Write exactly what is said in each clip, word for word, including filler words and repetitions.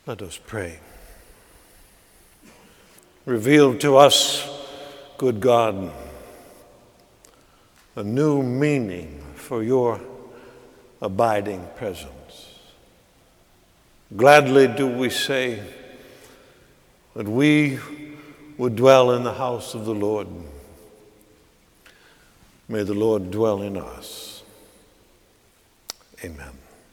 Let us pray. Reveal to us, good God, a new meaning for your abiding presence. Gladly do we say that we would dwell in the house of the Lord. May the Lord dwell in us. Amen.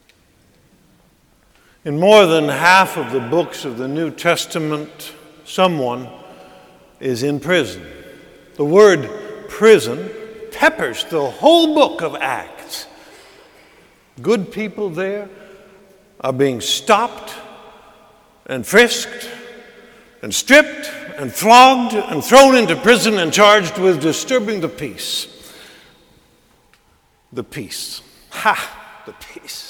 In more than half of the books of the New Testament, someone is in prison. The word prison peppers the whole book of Acts. Good people there are being stopped and frisked and stripped and flogged and thrown into prison and charged with disturbing the peace. The peace. Ha! The peace.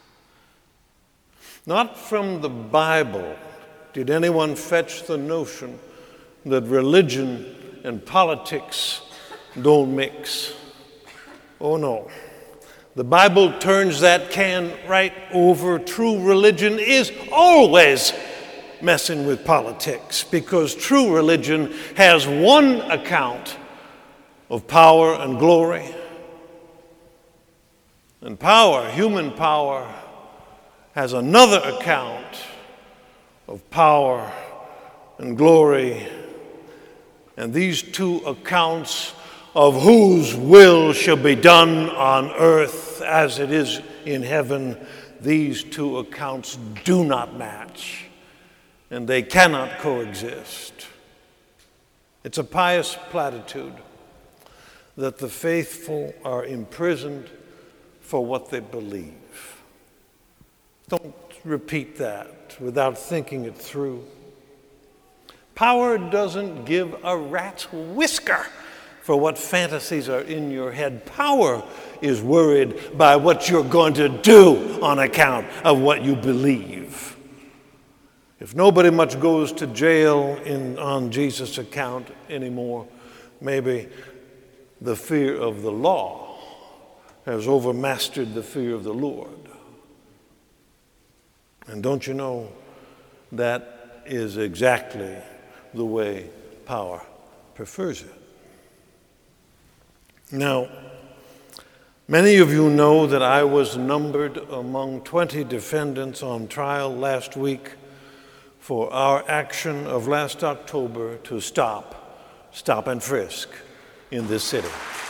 Not from the Bible did anyone fetch the notion that religion and politics don't mix. Oh no. The Bible turns that can right over. True religion is always messing with politics, because true religion has one account of power and glory. And power, human power, has another account of power and glory. And these two accounts of whose will shall be done on earth as it is in heaven, these two accounts do not match, and they cannot coexist. It's a pious platitude that the faithful are imprisoned for what they believe. Don't repeat that without thinking it through. Power doesn't give a rat's whisker for what fantasies are in your head. Power is worried by what you're going to do on account of what you believe. If nobody much goes to jail in, on Jesus' account anymore, maybe the fear of the law has overmastered the fear of the Lord. And don't you know, that is exactly the way power prefers it. Now, many of you know that I was numbered among twenty defendants on trial last week for our action of last October to stop, stop and frisk in this city.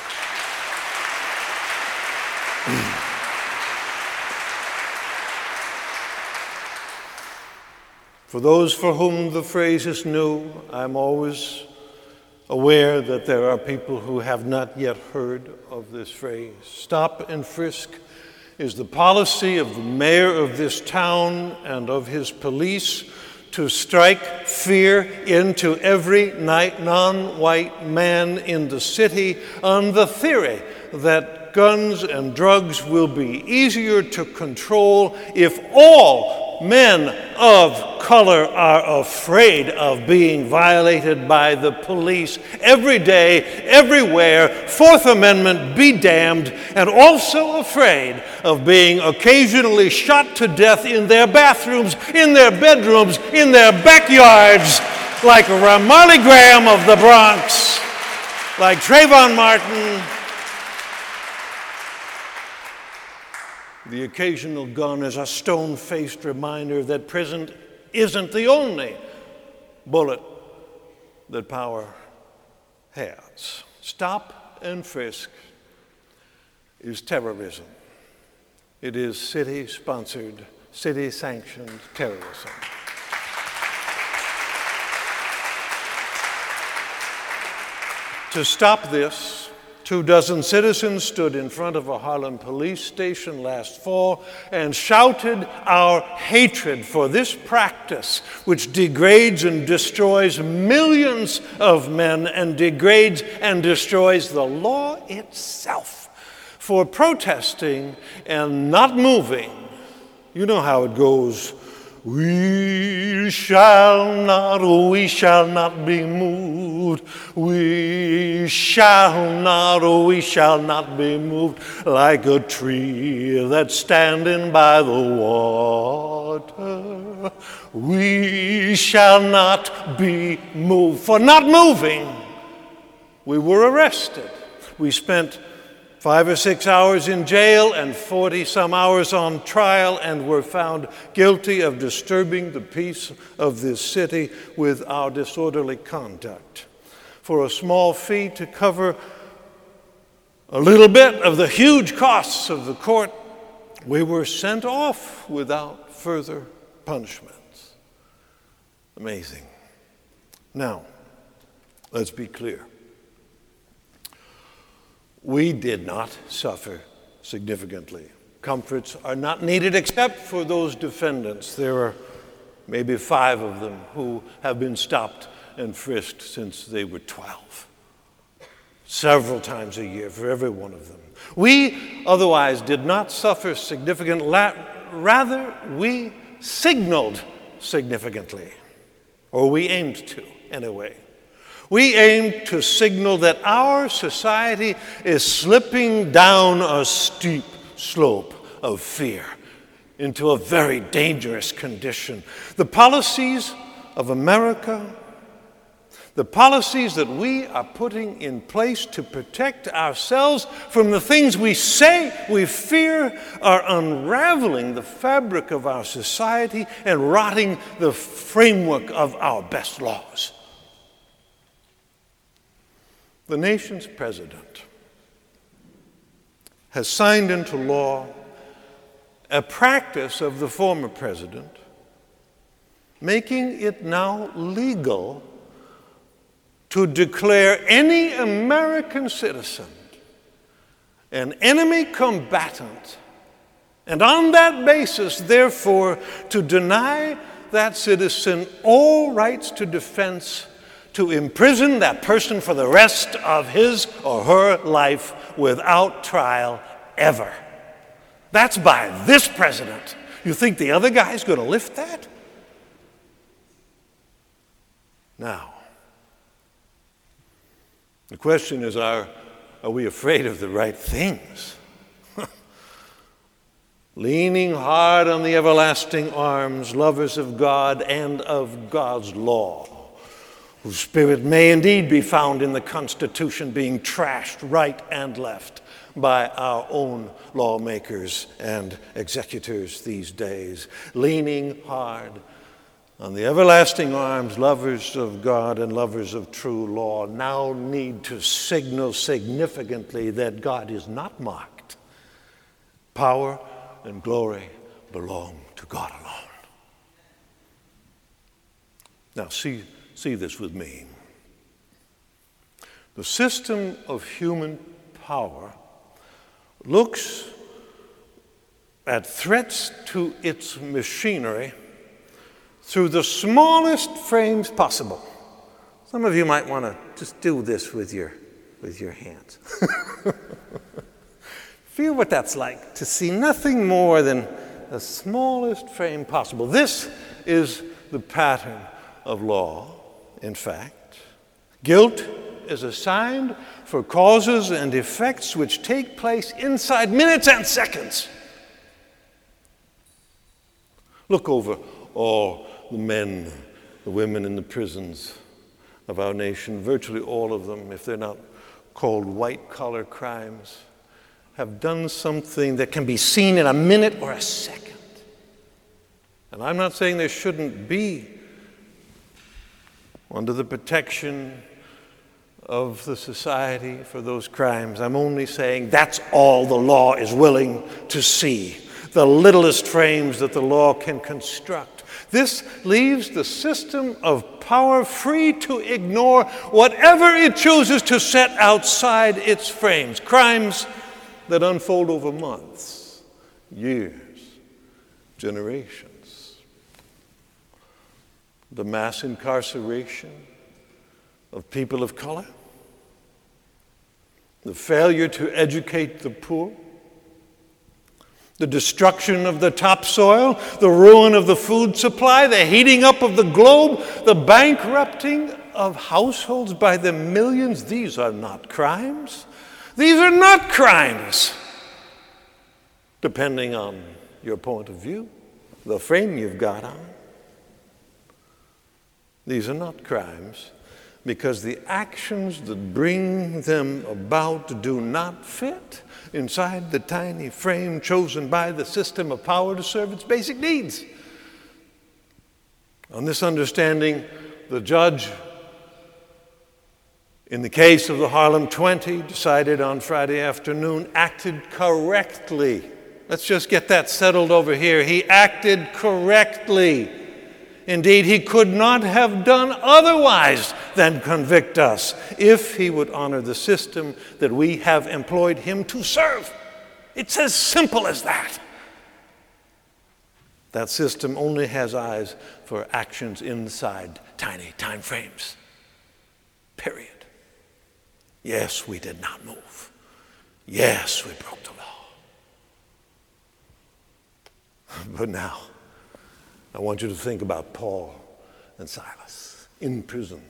For those for whom the phrase is new, I'm always aware that there are people who have not yet heard of this phrase. Stop and frisk is the policy of the mayor of this town and of his police to strike fear into every non-white man in the city on the theory that guns and drugs will be easier to control if all men of color are afraid of being violated by the police every day, everywhere. Fourth Amendment be damned, and also afraid of being occasionally shot to death in their bathrooms, in their bedrooms, in their backyards, like Marley Graham of the Bronx, like Trayvon Martin. The occasional gun is a stone-faced reminder that prison isn't the only bullet that power has. Stop and frisk is terrorism. It is city-sponsored, city-sanctioned terrorism. To stop this, two dozen citizens stood in front of a Harlem police station last fall and shouted our hatred for this practice, which degrades and destroys millions of men and degrades and destroys the law itself. For protesting and not moving, you know how it goes We shall not, we shall not be moved. We shall not, we shall not be moved like a tree that's standing by the water. We shall not be moved. For not moving, we were arrested. We spent five or six hours in jail and forty some hours on trial and were found guilty of disturbing the peace of this city with our disorderly conduct. For a small fee to cover a little bit of the huge costs of the court, we were sent off without further punishments. Amazing. Now, let's be clear. We did not suffer significantly. Comforts are not needed except for those defendants. There are maybe five of them who have been stopped and frisked since they were twelve. Several times a year for every one of them. We otherwise did not suffer significant. La- rather, we signaled significantly, or we aimed to anyway. We aim to signal that our society is slipping down a steep slope of fear into a very dangerous condition. The policies of America, the policies that we are putting in place to protect ourselves from the things we say we fear, are unraveling the fabric of our society and rotting the framework of our best laws. The nation's president has signed into law a practice of the former president, making it now legal to declare any American citizen an enemy combatant, and on that basis, therefore, to deny that citizen all rights to defense, to imprison that person for the rest of his or her life without trial ever. That's by this president. You think the other guy's going to lift that? Now, the question is, are, are we afraid of the right things? Leaning hard on the everlasting arms, lovers of God and of God's law, whose spirit may indeed be found in the Constitution being trashed right and left by our own lawmakers and executors these days. Leaning hard on the everlasting arms, lovers of God and lovers of true law now need to signal significantly that God is not mocked. Power and glory belong to God alone. Now, see See this with me. The system of human power looks at threats to its machinery through the smallest frames possible. Some of you might want to just do this with your, with your hands. Feel what that's like, to see nothing more than the smallest frame possible. This is the pattern of law. In fact, guilt is assigned for causes and effects which take place inside minutes and seconds. Look over all the men, the women in the prisons of our nation. Virtually all of them, if they're not called white-collar crimes, have done something that can be seen in a minute or a second. And I'm not saying there shouldn't be, under the protection of the society for those crimes. I'm only saying that's all the law is willing to see, the littlest frames that the law can construct. This leaves the system of power free to ignore whatever it chooses to set outside its frames. Crimes that unfold over months, years, generations. The mass incarceration of people of color, the failure to educate the poor, The destruction of the topsoil, the ruin of the food supply, the heating up of the globe, the bankrupting of households by the millions, these are not crimes. These are not crimes, depending on your point of view, the frame you've got on. These are not crimes because the actions that bring them about do not fit inside the tiny frame chosen by the system of power to serve its basic needs. On this understanding, the judge, in the case of the Harlem twenty, decided on Friday afternoon, acted correctly. Let's just get that settled over here. He acted correctly. Indeed, he could not have done otherwise than convict us if he would honor the system that we have employed him to serve. It's as simple as that. That system only has eyes for actions inside tiny time frames. Period. Yes, we did not move. Yes, we broke the law. But now, I want you to think about Paul and Silas in prison.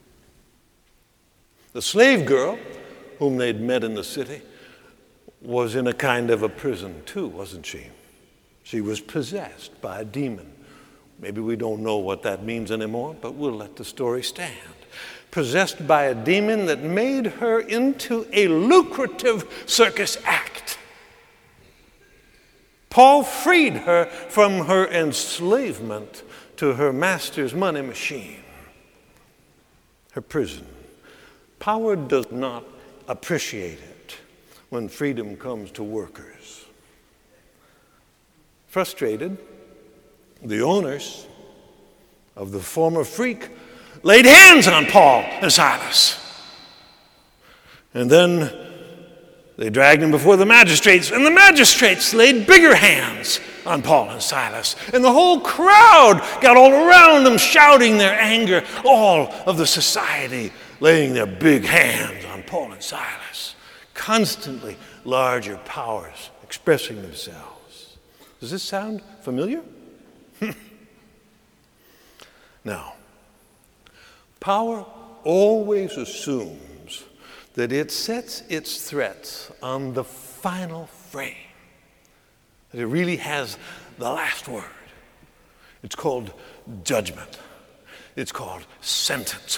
The slave girl whom they'd met in the city was in a kind of a prison too, wasn't she? She was possessed by a demon. Maybe we don't know what that means anymore, but we'll let the story stand. Possessed by a demon that made her into a lucrative circus act. Paul freed her from her enslavement to her master's money machine, her prison. Power does not appreciate it when freedom comes to workers. Frustrated, the owners of the former freak laid hands on Paul and Silas. And then they dragged him before the magistrates, and the magistrates laid bigger hands on Paul and Silas. And the whole crowd got all around them, shouting their anger, all of the society laying their big hands on Paul and Silas. Constantly larger powers expressing themselves. Does this sound familiar? Now, power always assumes that it sets its threats on the final frame, that it really has the last word. It's called judgment. It's called sentence.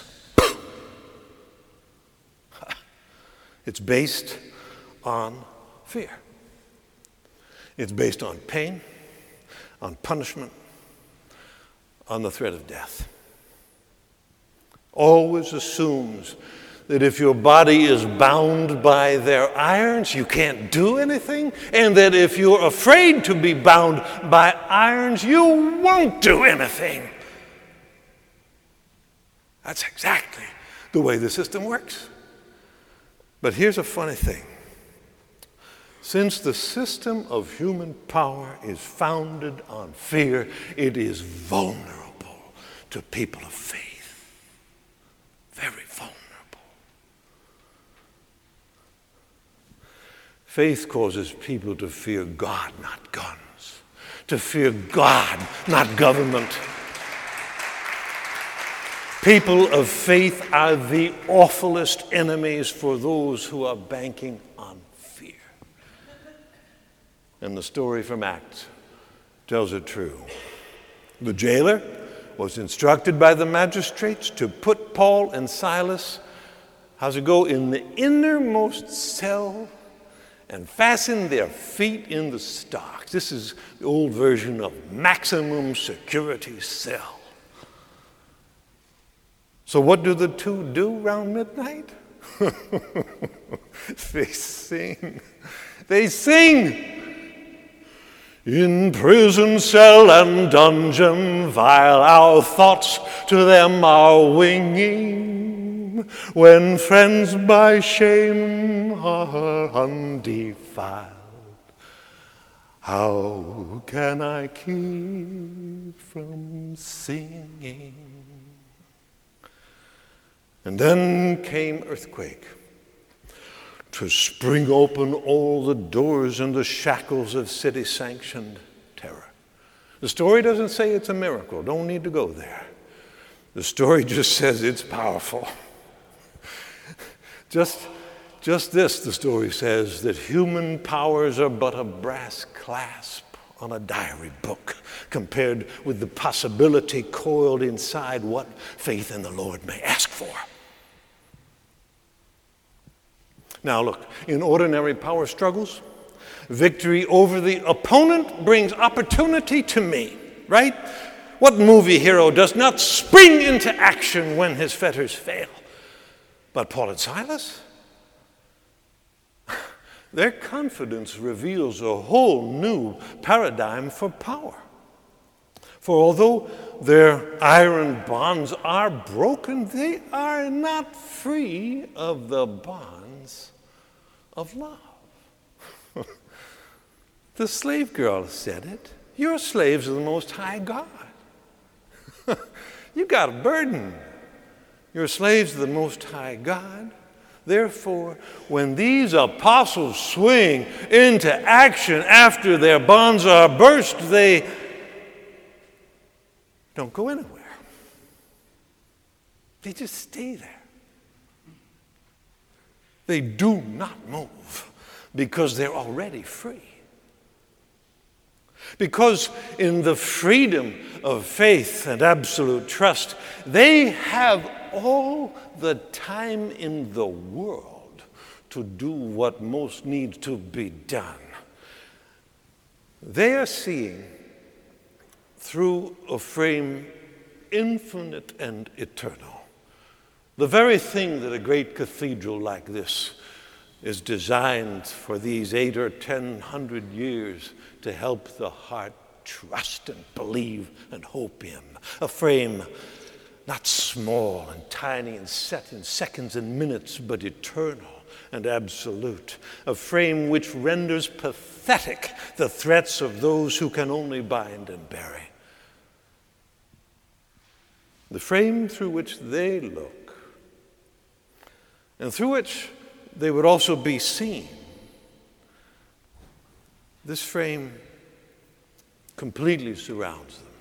It's based on fear. It's based on pain, on punishment, on the threat of death. Always assumes that if your body is bound by their irons, you can't do anything, and that if you're afraid to be bound by irons, you won't do anything. That's exactly the way the system works. But here's a funny thing. Since the system of human power is founded on fear, it is vulnerable to people of faith. Very vulnerable. Faith causes people to fear God, not guns. To fear God, not government. People of faith are the awfulest enemies for those who are banking on fear. And the story from Acts tells it true. The jailer was instructed by the magistrates to put Paul and Silas, how's it go, in the innermost cell and fasten their feet in the stocks. This is the old version of maximum security cell. So what do the two do around midnight? They sing. They sing. In prison cell and dungeon vile, our thoughts to them are winging. When friends by shame are undefiled, how can I keep from singing? And then came earthquake. to spring open all the doors and the shackles of city-sanctioned terror. The story doesn't say it's a miracle. Don't need to go there. The story just says it's powerful. Just, just this, the story says, that human powers are but a brass clasp on a diary book compared with the possibility coiled inside what faith in the Lord may ask for. Now look, in ordinary power struggles, victory over the opponent brings opportunity to me, right? What movie hero does not spring into action when his fetters fail? But Paul and Silas, their confidence reveals a whole new paradigm for power. For although their iron bonds are broken, they are not free of the bonds of love. The slave girl said it. You're slaves of the Most High God. You got a burden. You're slaves of the Most High God. Therefore, when these apostles swing into action after their bonds are burst, they don't go anywhere. They just stay there. They do not move because they're already free. Because in the freedom of faith and absolute trust, they have all the time in the world to do what most needs to be done. They are seeing through a frame infinite and eternal. The very thing that a great cathedral like this is designed for these eight or ten hundred years to help the heart trust and believe and hope in. A frame not small and tiny and set in seconds and minutes, but eternal and absolute. A frame which renders pathetic the threats of those who can only bind and bury. The frame through which they look, and through which they would also be seen. This frame completely surrounds them.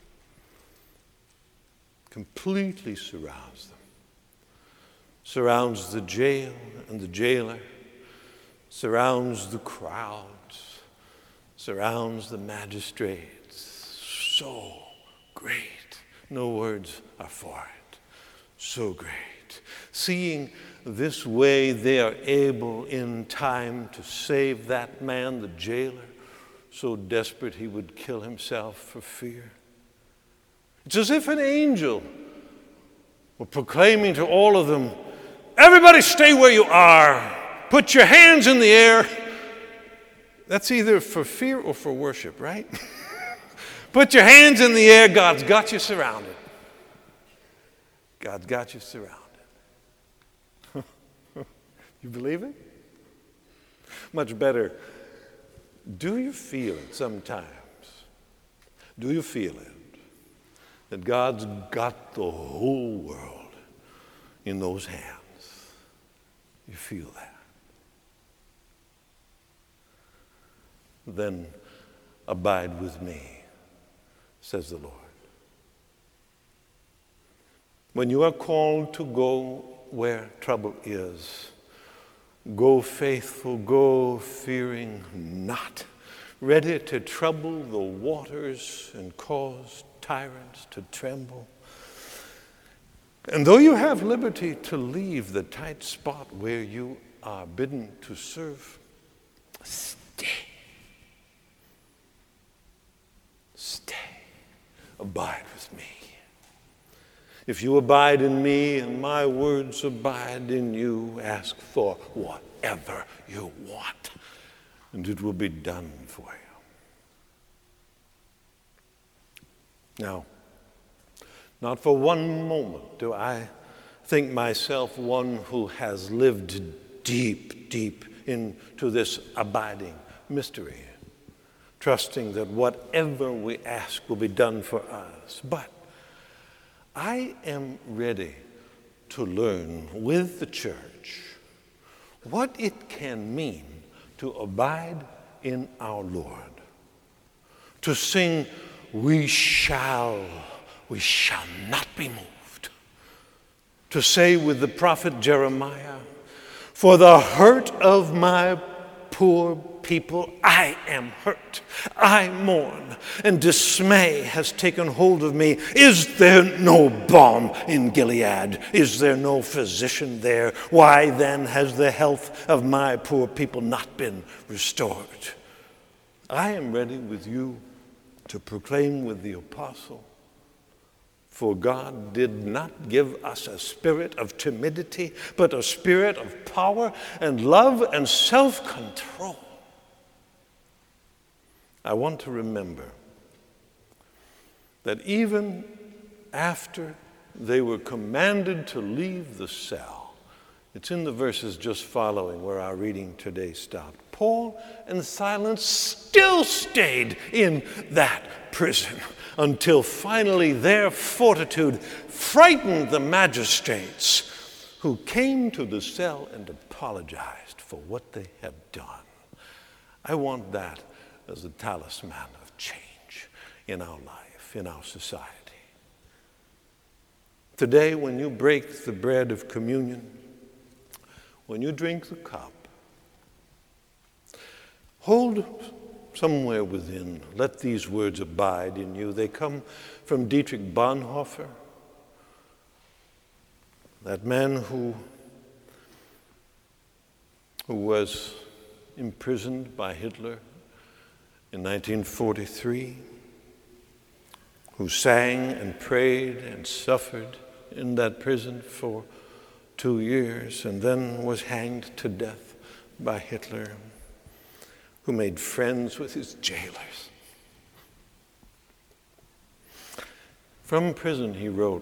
Completely surrounds them. Surrounds the jail and the jailer. Surrounds the crowds. Surrounds the magistrates. So great. No words are for it. So great. Seeing this way, they are able in time to save that man, the jailer, so desperate he would kill himself for fear. It's as if an angel were proclaiming to all of them, everybody stay where you are. Put your hands in the air. That's either for fear or for worship, right? Put your hands in the air. God's got you surrounded. God's got you surrounded. You believe it? Much better. Do you feel it sometimes? Do you feel it? That God's got the whole world in those hands. You feel that. Then abide with me, says the Lord. When you are called to go where trouble is, go faithful, go fearing not, ready to trouble the waters and cause tyrants to tremble. And though you have liberty to leave the tight spot where you are bidden to serve, stay. Stay. Abide with me. If you abide in me and my words abide in you, ask for whatever you want, and it will be done for you. Now, not for one moment do I think myself one who has lived deep, deep into this abiding mystery, trusting that whatever we ask will be done for us. But I am ready to learn with the church what it can mean to abide in our Lord, to sing, we shall, we shall not be moved, to say with the prophet Jeremiah, for the hurt of my poor people, I am hurt. I mourn, and dismay has taken hold of me. Is there no balm in Gilead? Is there no physician there? Why then has the health of my poor people not been restored? I am ready with you to proclaim with the apostle, for God did not give us a spirit of timidity, but a spirit of power and love and self-control. I want to remember that even after they were commanded to leave the cell, it's in the verses just following where our reading today stopped, Paul and Silas still stayed in that prison until finally their fortitude frightened the magistrates, who came to the cell and apologized for what they had done. I want that as a talisman of change in our life, in our society. Today, when you break the bread of communion, when you drink the cup, hold somewhere within, let these words abide in you. They come from Dietrich Bonhoeffer, that man who, who was imprisoned by Hitler in nineteen forty-three, who sang and prayed and suffered in that prison for two years and then was hanged to death by Hitler, who made friends with his jailers. From prison he wrote,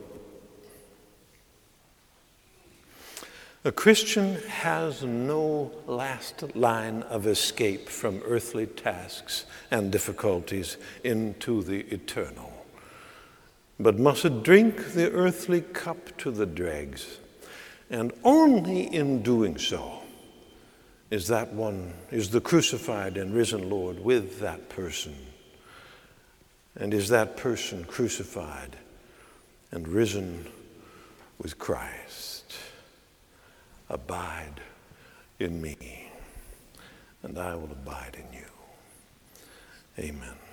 "A Christian has no last line of escape from earthly tasks and difficulties into the eternal, but must drink the earthly cup to the dregs, and only in doing so is that one, is the crucified and risen Lord with that person, and is that person crucified and risen with Christ. Abide in me, and I will abide in you." Amen.